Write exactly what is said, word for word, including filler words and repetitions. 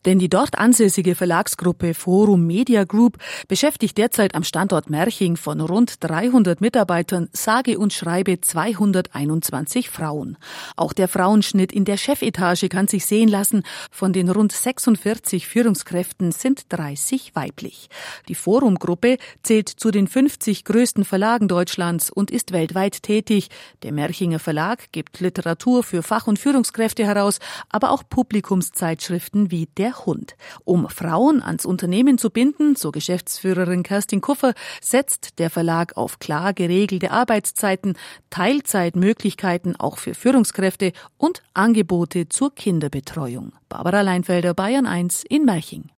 Denn die dort ansässige Verlagsgruppe Forum Media Group beschäftigt derzeit am Standort Merching von rund dreihundert Mitarbeitern sage und schreibe zweihunderteinundzwanzig Frauen. Auch der Frauenschnitt in der Chefetage kann sich sehen lassen. Von den rund sechsundvierzig Führungskräften sind dreißig weiblich. Die Forum-Gruppe zählt zu den fünfzig größten Verlagen Deutschlands und ist weltweit tätig. Der Merchinger Verlag gibt Literatur für Fach- und Führungskräfte heraus, aber auch Publikumszeitschriften wie Der Hund. Um Frauen ans Unternehmen zu binden, so Geschäftsführerin Kerstin Kuffer, setzt der Verlag auf klar geregelte Arbeitszeiten, Teilzeitmöglichkeiten auch für Führungskräfte und Angebote zur Kinderbetreuung. Barbara Leinfelder, Bayern eins in Merching.